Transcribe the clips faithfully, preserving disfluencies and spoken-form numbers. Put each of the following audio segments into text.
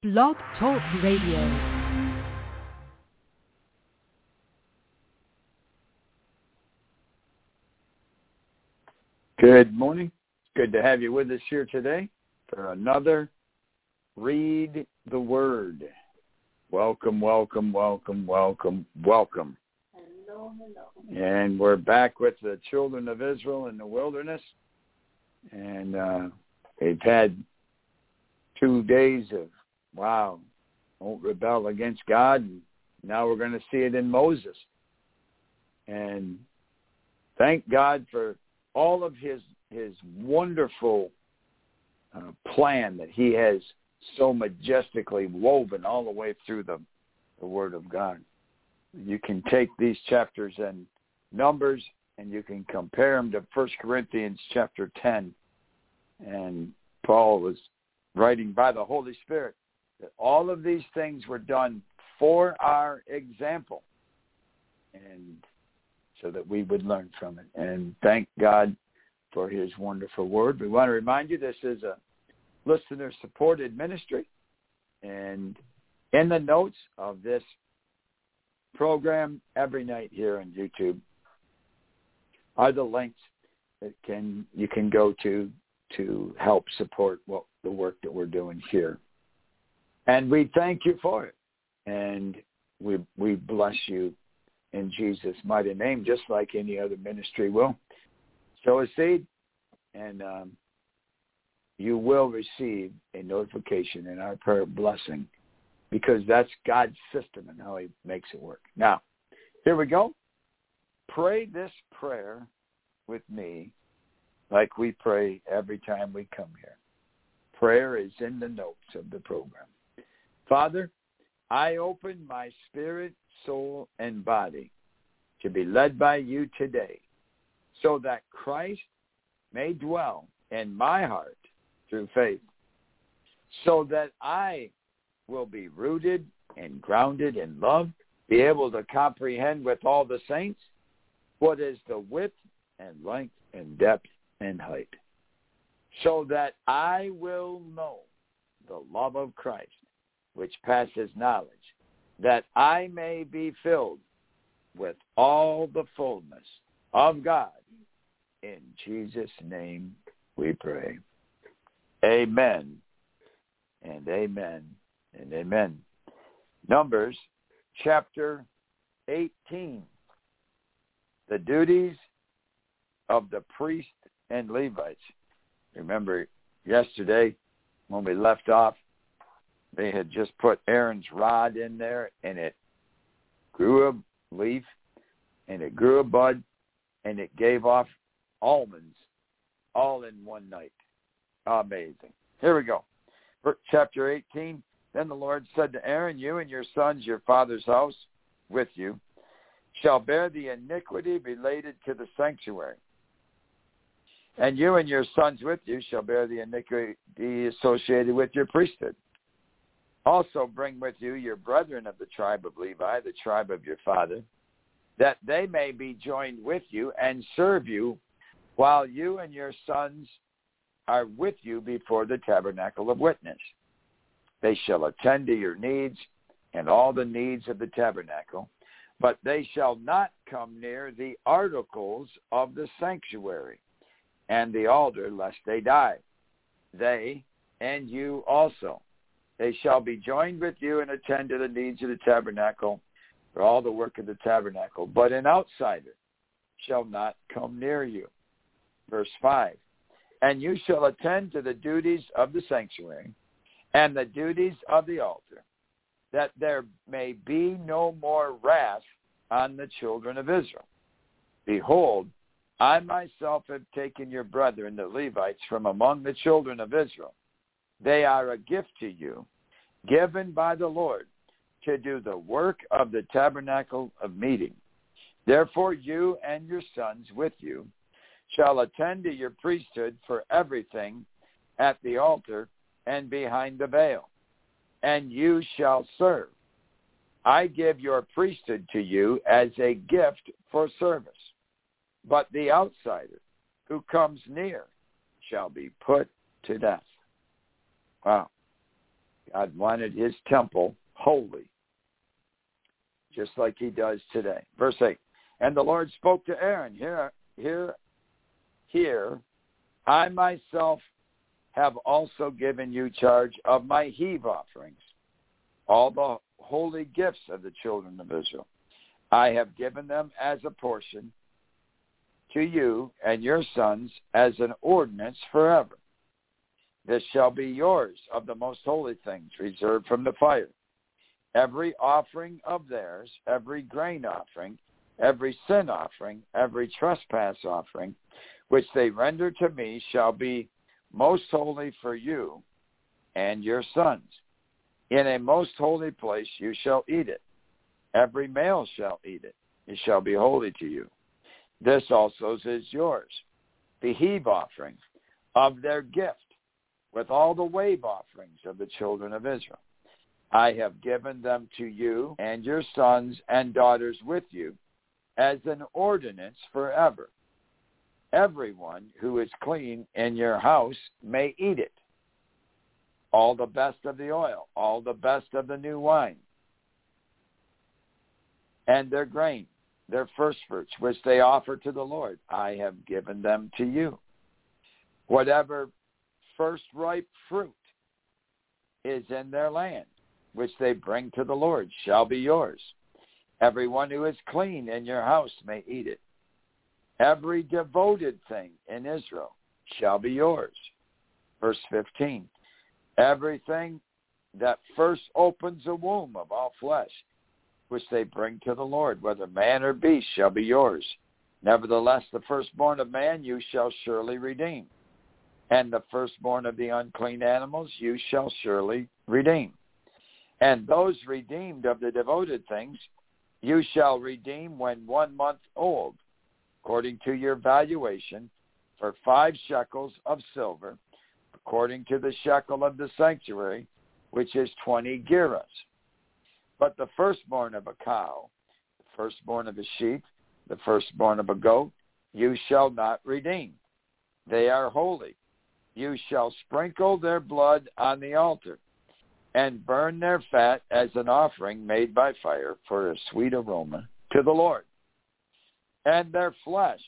Blog Talk Radio. Good morning. Good to have you with us here today for another Read the Word. Welcome, welcome, welcome, welcome, welcome. Hello, hello. And we're back with the children of Israel in the wilderness. And uh, they've had two days of, wow, don't rebel against God. And now we're going to see it in Moses. And thank God for all of his his wonderful uh, plan that he has so majestically woven all the way through the, the Word of God. You can take these chapters and Numbers and you can compare them to First Corinthians chapter ten. And Paul was writing by the Holy Spirit that all of these things were done for our example, and so that we would learn from it. And thank God for his wonderful word. We want to remind you this is a listener-supported ministry. And in the notes of this program every night here on YouTube are the links that can you can go to to help support what the work that we're doing here. And we thank you for it. And we we bless you in Jesus' mighty name, just like any other ministry will. Sow a seed, and um, you will receive a notification in our prayer blessing, because that's God's system and how he makes it work. Now, here we go. Pray this prayer with me like we pray every time we come here. Prayer is in the notes of the program. Father, I open my spirit, soul, and body to be led by you today, so that Christ may dwell in my heart through faith, so that I will be rooted and grounded in love, be able to comprehend with all the saints what is the width and length and depth and height, so that I will know the love of Christ, which passes knowledge, that I may be filled with all the fullness of God. In Jesus' name we pray. Amen and amen and amen. Numbers chapter eighteen. The duties of the priest and Levites. Remember yesterday when we left off, they had just put Aaron's rod in there, and it grew a leaf, and it grew a bud, and it gave off almonds all in one night. Amazing. Here we go. Chapter eighteen. Then the Lord said to Aaron, you and your sons, your father's house with you, shall bear the iniquity related to the sanctuary. And you and your sons with you shall bear the iniquity associated with your priesthood. Also bring with you your brethren of the tribe of Levi, the tribe of your father, that they may be joined with you and serve you while you and your sons are with you before the tabernacle of witness. They shall attend to your needs and all the needs of the tabernacle, but they shall not come near the articles of the sanctuary and the altar, lest they die. They and you also. They shall be joined with you and attend to the needs of the tabernacle for all the work of the tabernacle. But an outsider shall not come near you. Verse five. And you shall attend to the duties of the sanctuary and the duties of the altar, that there may be no more wrath on the children of Israel. Behold, I myself have taken your brethren, the Levites, from among the children of Israel. They are a gift to you, given by the Lord, to do the work of the tabernacle of meeting. Therefore you and your sons with you shall attend to your priesthood for everything at the altar and behind the veil, and you shall serve. I give your priesthood to you as a gift for service, but the outsider who comes near shall be put to death. Wow. God wanted his temple holy, just like he does today. Verse eight, and the Lord spoke to Aaron, here, here, here, I myself have also given you charge of my heave offerings, all the holy gifts of the children of Israel. I have given them as a portion to you and your sons as an ordinance forever. This shall be yours of the most holy things reserved from the fire. Every offering of theirs, every grain offering, every sin offering, every trespass offering, which they render to me, shall be most holy for you and your sons. In a most holy place you shall eat it. Every male shall eat it. It shall be holy to you. This also is yours, the heave offering of their gift, with all the wave offerings of the children of Israel. I have given them to you and your sons and daughters with you as an ordinance forever. Everyone who is clean in your house may eat it. All the best of the oil, all the best of the new wine, and their grain, their first fruits, which they offer to the Lord, I have given them to you. Whatever first ripe fruit is in their land, which they bring to the Lord, shall be yours. Everyone who is clean in your house may eat it. Every devoted thing in Israel shall be yours. Verse fifteen, everything that first opens a womb of all flesh, which they bring to the Lord, whether man or beast, shall be yours. Nevertheless, the firstborn of man you shall surely redeem, and the firstborn of the unclean animals you shall surely redeem. And those redeemed of the devoted things you shall redeem when one month old, according to your valuation, for five shekels of silver, according to the shekel of the sanctuary, which is twenty gerahs. But the firstborn of a cow, the firstborn of a sheep, the firstborn of a goat, you shall not redeem. They are holy. You shall sprinkle their blood on the altar, and burn their fat as an offering made by fire for a sweet aroma to the Lord. And their flesh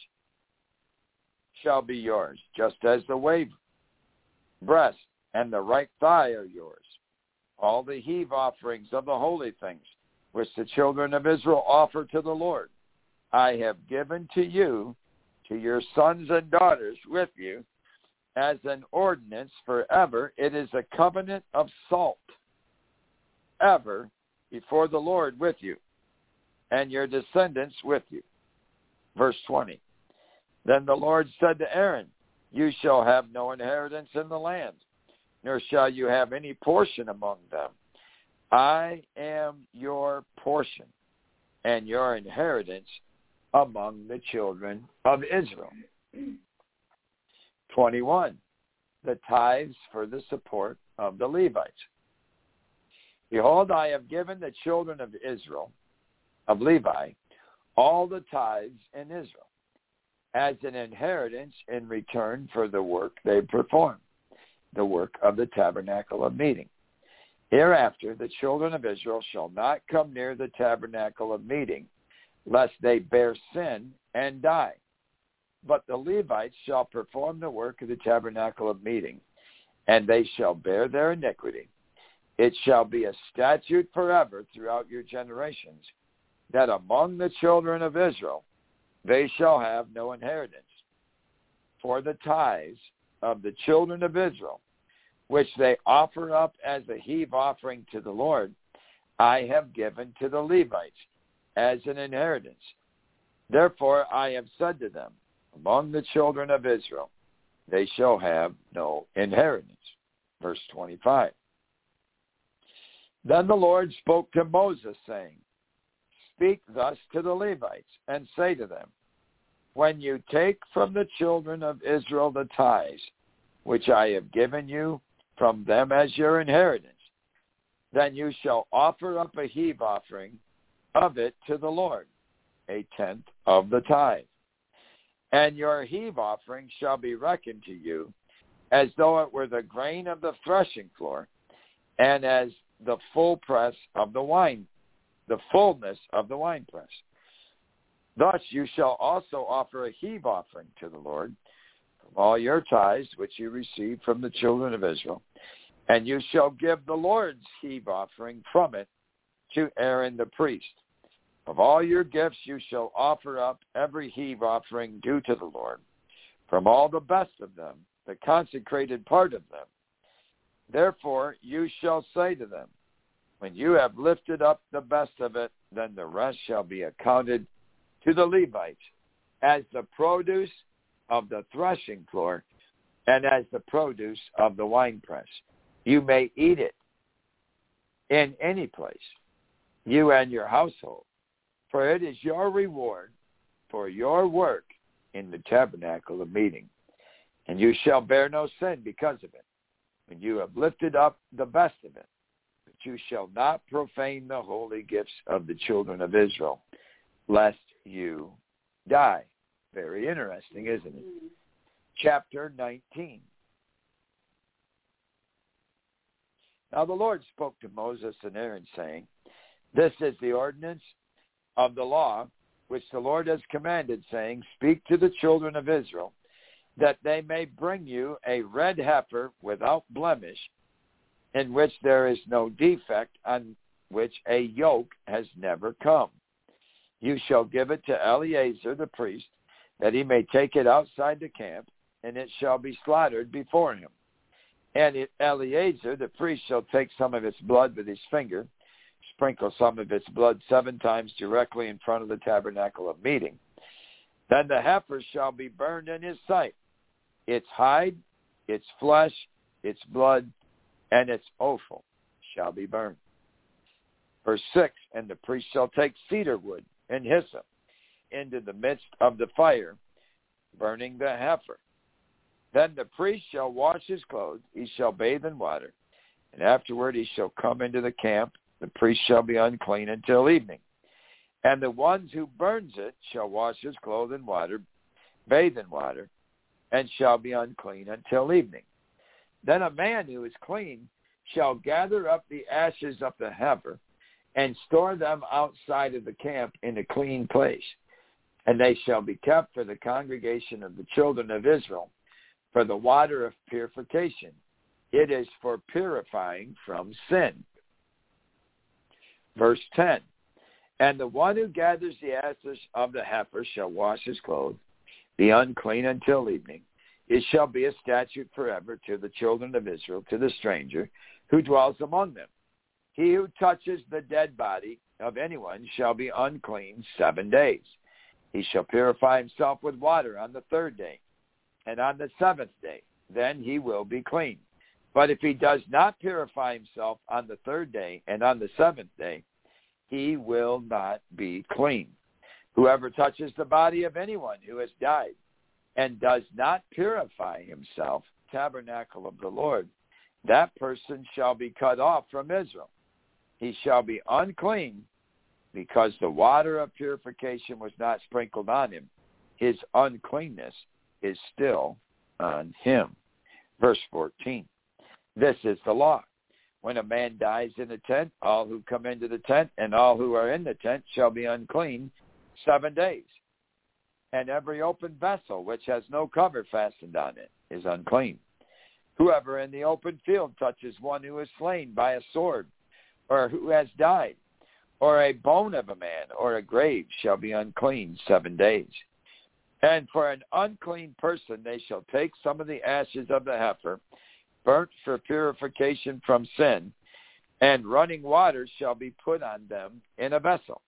shall be yours, just as the wave breast and the right thigh are yours. All the heave offerings of the holy things, which the children of Israel offer to the Lord, I have given to you, to your sons and daughters with you, as an ordinance forever. It is a covenant of salt, ever before the Lord with you, and your descendants with you. Verse twenty, then the Lord said to Aaron, you shall have no inheritance in the land, nor shall you have any portion among them. I am your portion and your inheritance among the children of Israel. twenty-one, the tithes for the support of the Levites. Behold, I have given the children of Israel, of Levi, all the tithes in Israel, as an inheritance in return for the work they perform, the work of the tabernacle of meeting. Hereafter the children of Israel shall not come near the tabernacle of meeting, lest they bear sin and die. But the Levites shall perform the work of the tabernacle of meeting, and they shall bear their iniquity. It shall be a statute forever throughout your generations, that among the children of Israel they shall have no inheritance. For the tithes of the children of Israel, which they offer up as a heave offering to the Lord, I have given to the Levites as an inheritance. Therefore I have said to them, among the children of Israel they shall have no inheritance. Verse twenty-five. Then the Lord spoke to Moses, saying, speak thus to the Levites, and say to them, when you take from the children of Israel the tithes, which I have given you from them as your inheritance, then you shall offer up a heave offering of it to the Lord, a tenth of the tithe. And your heave offering shall be reckoned to you as though it were the grain of the threshing floor, and as the full press of the wine, the fullness of the winepress. Thus you shall also offer a heave offering to the Lord from all your tithes which you receive from the children of Israel, and you shall give the Lord's heave offering from it to Aaron the priest. Of all your gifts you shall offer up every heave offering due to the Lord, from all the best of them, the consecrated part of them. Therefore you shall say to them, when you have lifted up the best of it, then the rest shall be accounted to the Levites as the produce of the threshing floor and as the produce of the winepress. You may eat it in any place, you and your household, for it is your reward for your work in the tabernacle of meeting, and you shall bear no sin because of it, when you have lifted up the best of it. But you shall not profane the holy gifts of the children of Israel, lest you die. Very interesting, isn't it? Chapter nineteen. Now the Lord spoke to Moses and Aaron, saying, this is the ordinance of the law which the Lord has commanded, saying, speak to the children of Israel, that they may bring you a red heifer without blemish, in which there is no defect, on which a yoke has never come. You shall give it to Eleazar the priest, that he may take it outside the camp, and it shall be slaughtered before him. And it, Eleazar the priest shall take some of its blood with his finger, sprinkle some of its blood seven times directly in front of the tabernacle of meeting. Then the heifer shall be burned in his sight, its hide, its flesh, its blood, and its offal shall be burned. Verse six, and the priest shall take cedar wood and hyssop into the midst of the fire, burning the heifer. Then the priest shall wash his clothes, he shall bathe in water, and afterward he shall come into the camp. The priest shall be unclean until evening. And the ones who burns it shall wash his clothes in water, bathe in water, and shall be unclean until evening. Then a man who is clean shall gather up the ashes of the heifer and store them outside of the camp in a clean place. And they shall be kept for the congregation of the children of Israel, for the water of purification. It is for purifying from sin. Verse ten, and the one who gathers the ashes of the heifer shall wash his clothes, be unclean until evening. It shall be a statute forever to the children of Israel, to the stranger who dwells among them. He who touches the dead body of anyone shall be unclean seven days. He shall purify himself with water on the third day, and on the seventh day, then he will be clean. But if he does not purify himself on the third day and on the seventh day, he will not be clean. Whoever touches the body of anyone who has died and does not purify himself, tabernacle of the Lord, that person shall be cut off from Israel. He shall be unclean because the water of purification was not sprinkled on him. His uncleanness is still on him. Verse fourteen. This is the law. When a man dies in a tent, all who come into the tent and all who are in the tent shall be unclean seven days. And every open vessel which has no cover fastened on it is unclean. Whoever in the open field touches one who is slain by a sword, or who has died, or a bone of a man, or a grave, shall be unclean seven days. And for an unclean person they shall take some of the ashes of the heifer, burnt for purification from sin, and running water shall be put on them in a vessel.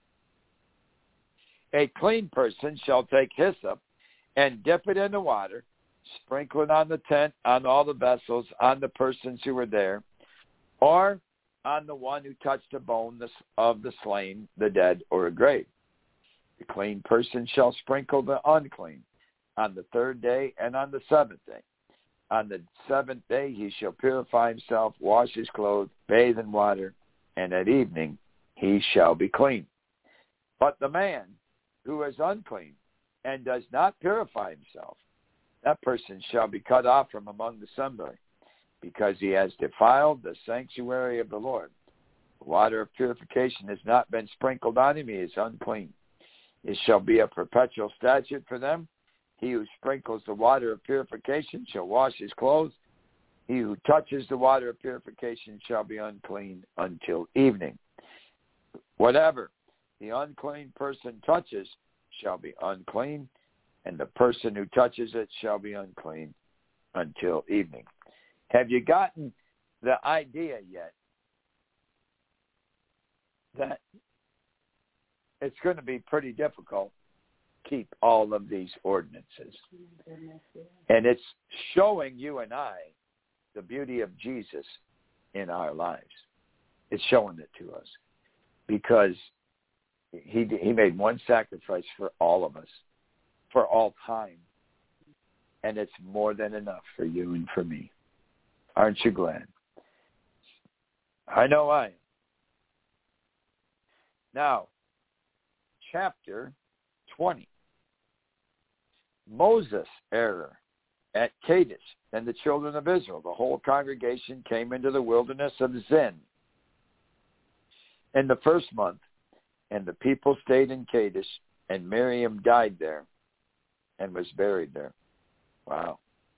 A clean person shall take hyssop and dip it in the water, sprinkle it on the tent, on all the vessels, on the persons who were there, or on the one who touched a bone of the slain, the dead, or a grave. The clean person shall sprinkle the unclean on the third day and on the seventh day. On the seventh day he shall purify himself, wash his clothes, bathe in water, and at evening he shall be clean. But the man who is unclean and does not purify himself, that person shall be cut off from among the assembly. because he has defiled the sanctuary of the Lord. The water of purification has not been sprinkled on him, he is unclean. It shall be a perpetual statute for them. He who sprinkles the water of purification shall wash his clothes. He who touches the water of purification shall be unclean until evening. Whatever the unclean person touches shall be unclean, and the person who touches it shall be unclean until evening. Have you gotten the idea yet that it's going to be pretty difficult to keep all of these ordinances? And it's showing you and I the beauty of Jesus in our lives. It's showing it to us because he he made one sacrifice for all of us, for all time. And it's more than enough for you and for me. Aren't you glad? I know I am. Now, chapter twenty. Moses' error at Kadesh and the children of Israel. The whole congregation came into the wilderness of Zin in the first month, and the people stayed in Kadesh, and Miriam died there and was buried there. Wow.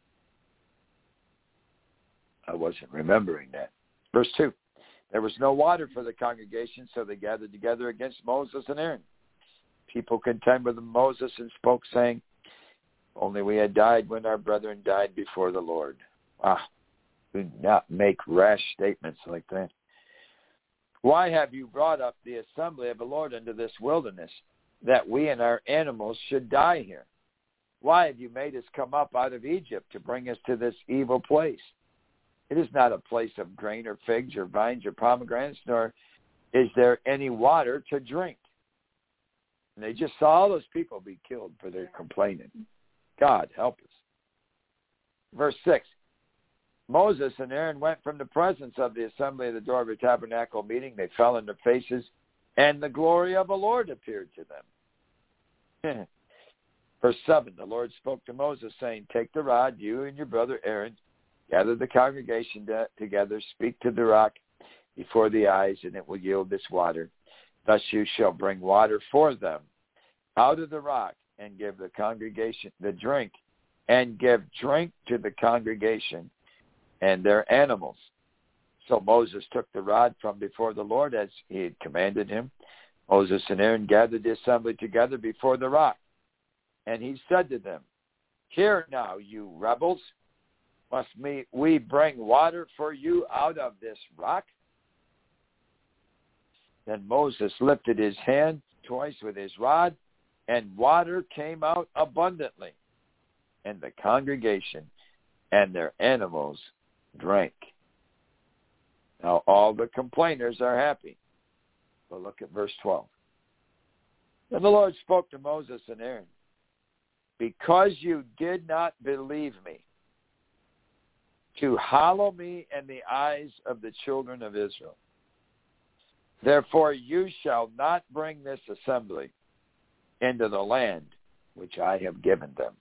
I wasn't remembering that. Verse two. There was no water for the congregation, so they gathered together against Moses and Aaron. People contended with Moses and spoke, saying, only we had died when our brethren died before the Lord. Ah, do not make rash statements like that. Why have you brought up the assembly of the Lord into this wilderness, that we and our animals should die here? Why have you made us come up out of Egypt to bring us to this evil place? It is not a place of grain or figs or vines or pomegranates, nor is there any water to drink. And they just saw all those people be killed for their complaining. God, help us. Verse six. Moses and Aaron went from the presence of the assembly of the door of the tabernacle meeting. They fell on their faces, and the glory of the Lord appeared to them. Verse seven. The Lord spoke to Moses, saying, take the rod, you and your brother Aaron, gather the congregation together, speak to the rock before the eyes, and it will yield this water. Thus you shall bring water for them out of the rock, and give the congregation the drink, and give drink to the congregation and their animals. So Moses took the rod from before the Lord as he had commanded him. Moses and Aaron gathered the assembly together before the rock. And he said to them, hear now, you rebels, must we bring water for you out of this rock? Then Moses lifted his hand twice with his rod, and water came out abundantly, and the congregation and their animals drank. Now all the complainers are happy. But look at verse twelve. Then the Lord spoke to Moses and Aaron, because you did not believe me, to hallow me in the eyes of the children of Israel, therefore you shall not bring this assembly into the land which I have given them.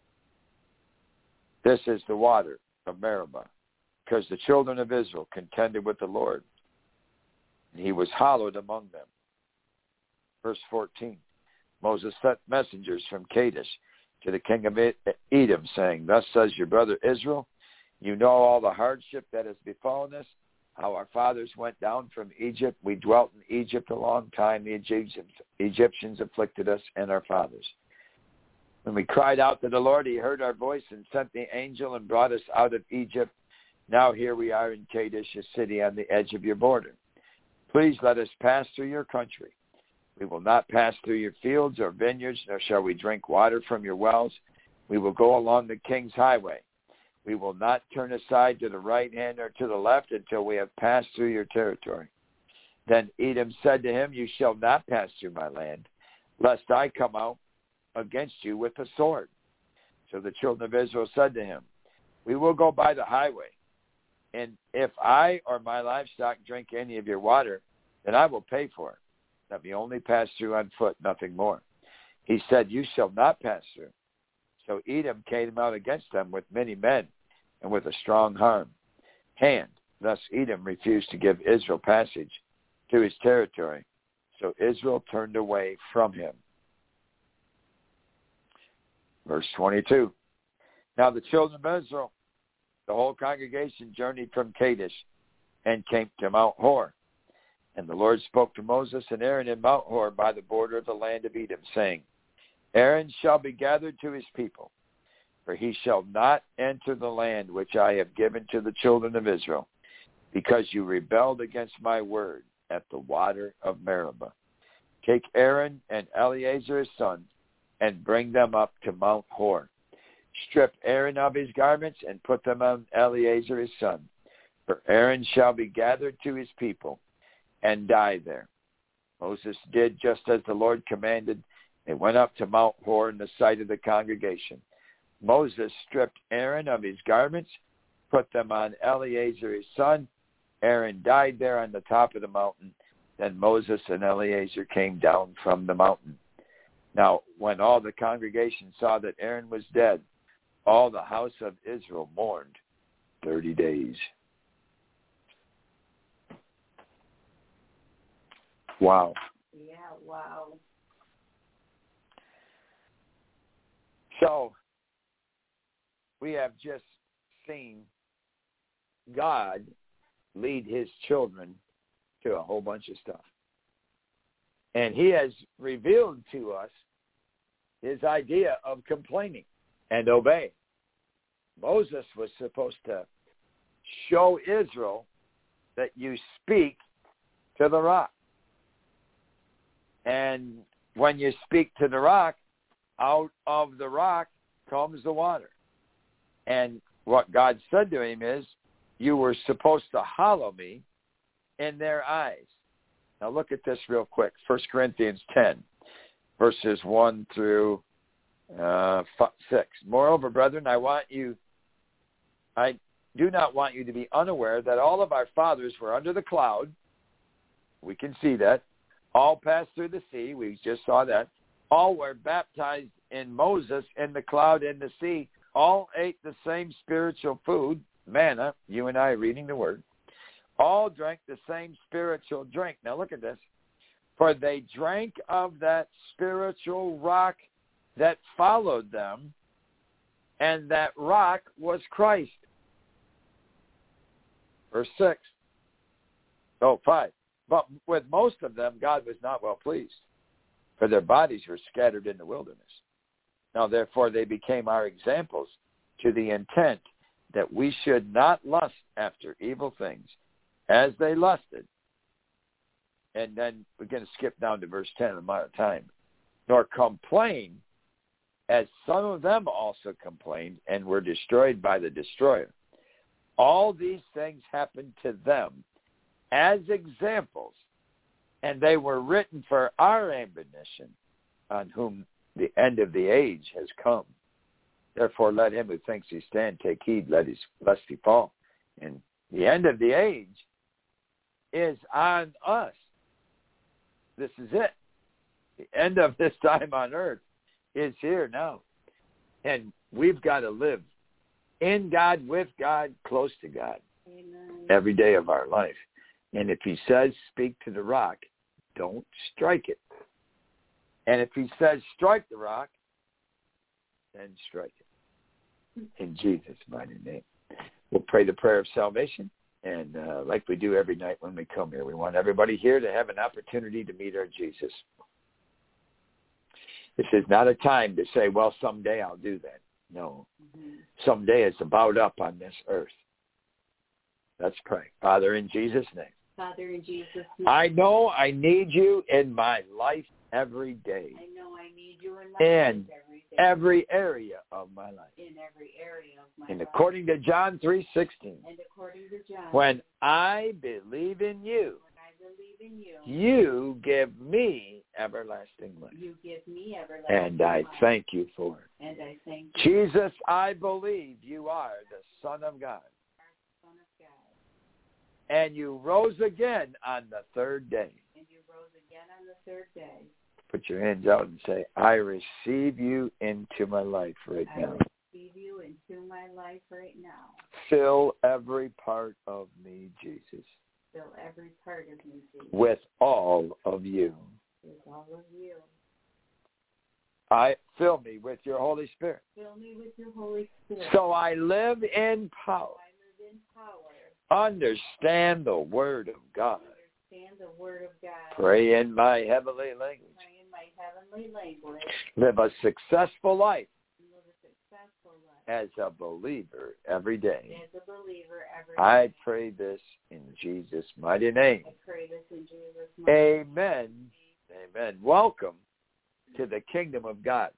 This is the water of Meribah, because the children of Israel contended with the Lord, and he was hallowed among them. Verse fourteen. Moses sent messengers from Kadesh to the king of Edom, saying, thus says your brother Israel, you know all the hardship that has befallen us, how our fathers went down from Egypt. We dwelt in Egypt a long time. The Egyptians, Egyptians afflicted us and our fathers. When we cried out to the Lord, he heard our voice and sent the angel and brought us out of Egypt. Now here we are in Kadesh, a city on the edge of your border. Please let us pass through your country. We will not pass through your fields or vineyards, nor shall we drink water from your wells. We will go along the king's highway. We will not turn aside to the right hand or to the left until we have passed through your territory. Then Edom said to him, you shall not pass through my land, lest I come out against you with a sword. So the children of Israel said to him, we will go by the highway, and if I or my livestock drink any of your water, then I will pay for it. Let me only pass through on foot, nothing more. He said, you shall not pass through. So Edom came out against them with many men and with a strong arm. hand. Thus Edom refused to give Israel passage to his territory. So Israel turned away from him. Verse twenty-two. Now the children of Israel, the whole congregation, journeyed from Kadesh and came to Mount Hor. And the Lord spoke to Moses and Aaron in Mount Hor by the border of the land of Edom, saying, Aaron shall be gathered to his people, for he shall not enter the land which I have given to the children of Israel, because you rebelled against my word at the water of Meribah. Take Aaron and Eleazar his son, and bring them up to Mount Hor. Strip Aaron of his garments, and put them on Eleazar his son. For Aaron shall be gathered to his people, and die there. Moses did just as the Lord commanded. They went up to Mount Hor in the sight of the congregation. Moses stripped Aaron of his garments, put them on Eleazar his son. Aaron died there on the top of the mountain. Then Moses and Eleazar came down from the mountain. Now, when all the congregation saw that Aaron was dead, all the house of Israel mourned thirty days. Wow. Yeah, wow. So, we have just seen God lead his children to a whole bunch of stuff. And he has revealed to us his idea of complaining and obeying. Moses was supposed to show Israel that you speak to the rock. And when you speak to the rock, out of the rock comes the water. And what God said to him is, you were supposed to hallow me in their eyes. Now look at this real quick. First Corinthians ten, verses one through uh, six. Moreover, brethren, I want you, I do not want you to be unaware that all of our fathers were under the cloud. We can see that. All passed through the sea. We just saw that. All were baptized in Moses in the cloud and the sea. All ate the same spiritual food, manna, you and I reading the word. All drank the same spiritual drink. Now look at this. For they drank of that spiritual rock that followed them, and that rock was Christ. Verse six. Oh, five. But with most of them, God was not well pleased, for their bodies were scattered in the wilderness. Now, therefore, they became our examples to the intent that we should not lust after evil things as they lusted. And then we're going to skip down to verse ten, I'm out of time. Nor complain, as some of them also complained and were destroyed by the destroyer. All these things happened to them as examples, and they were written for our admonition, on whom the end of the age has come. Therefore, let him who thinks he stand take heed, let his, lest he fall. And the end of the age is on us. This is it. The end of this time on earth is here now. And we've got to live in God, with God, close to God. Amen. Every day of our life. And if he says, speak to the rock, don't strike it. And if he says, strike the rock, then strike it. In Jesus' mighty name. We'll pray the prayer of salvation. And uh, like we do every night when we come here, we want everybody here to have an opportunity to meet our Jesus. This is not a time to say, well, someday I'll do that. No. Mm-hmm. Someday it's about up on this earth. Let's pray. Father, in Jesus' name. Father, in Jesus' name. I know I need you in my life every day. I know I need you in my and life every day. every area of my life. In every area of my and life. According to John three sixteen. And according to John. When I believe in you. When I believe in you. You give me everlasting life. You give me everlasting life. And I thank you for it. And I thank you. Jesus, I believe you are the Son of God. Son of God. And you rose again on the third day. And you rose again on the third day. Put your hands out and say, I receive you into my life right I now. receive receive you into my life right now. Fill every part of me, Jesus. Fill every part of me, Jesus. With all of you. With all of you. I fill me with your Holy Spirit. Fill me with your Holy Spirit. So I live in power. I live in power. Understand the Word of God. Understand the Word of God. Pray in my heavenly language. Pray in my heavenly language. Live a successful life. Live a successful life. As a believer every day. As a believer every I day. pray this in Jesus' mighty name. I pray this in Jesus' mighty name. Amen. Amen. Welcome to the kingdom of God.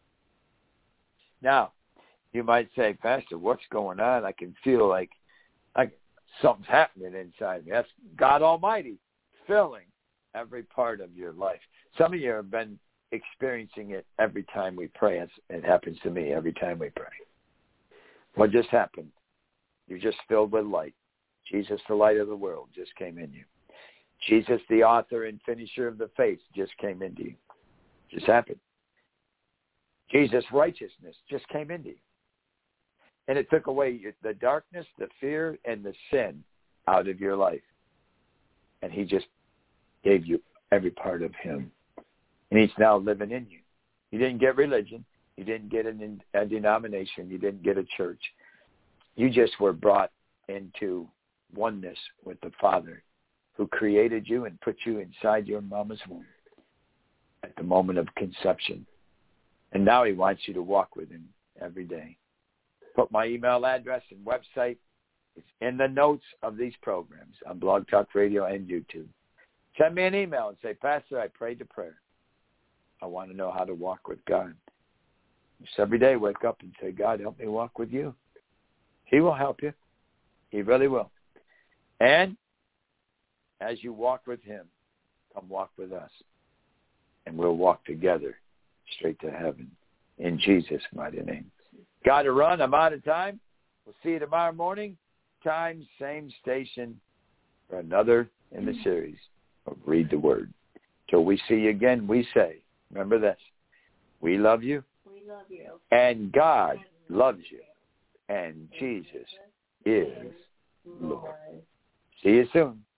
Now, you might say, Pastor, what's going on? I can feel like, like something's happening inside me. That's God Almighty filling every part of your life. Some of you have been experiencing it every time we pray. It's, it happens to me every time we pray. What just happened? You're just filled with light. Jesus, the light of the world, just came in you. Jesus, the author and finisher of the faith, just came into you. Just happened. Jesus' righteousness just came into you. And it took away the darkness, the fear, and the sin out of your life. And he just gave you every part of him. And he's now living in you. You didn't get religion. You didn't get an, a denomination. You didn't get a church. You just were brought into oneness with the Father who created you and put you inside your mama's womb at the moment of conception. And now he wants you to walk with him every day. Put my email address and website. It's in the notes of these programs on Blog Talk Radio and YouTube. Send me an email and say, Pastor, I prayed the prayer. I want to know how to walk with God. Just every day wake up and say, God, help me walk with you. He will help you. He really will. And as you walk with him, come walk with us. And we'll walk together straight to heaven. In Jesus' mighty name. Got to run. I'm out of time. We'll see you tomorrow morning. Time, same station for another in the series of Read the Word. Till we see you again, we say, remember this. We love you. We love you. And God loves you. And Jesus is Lord. See you soon.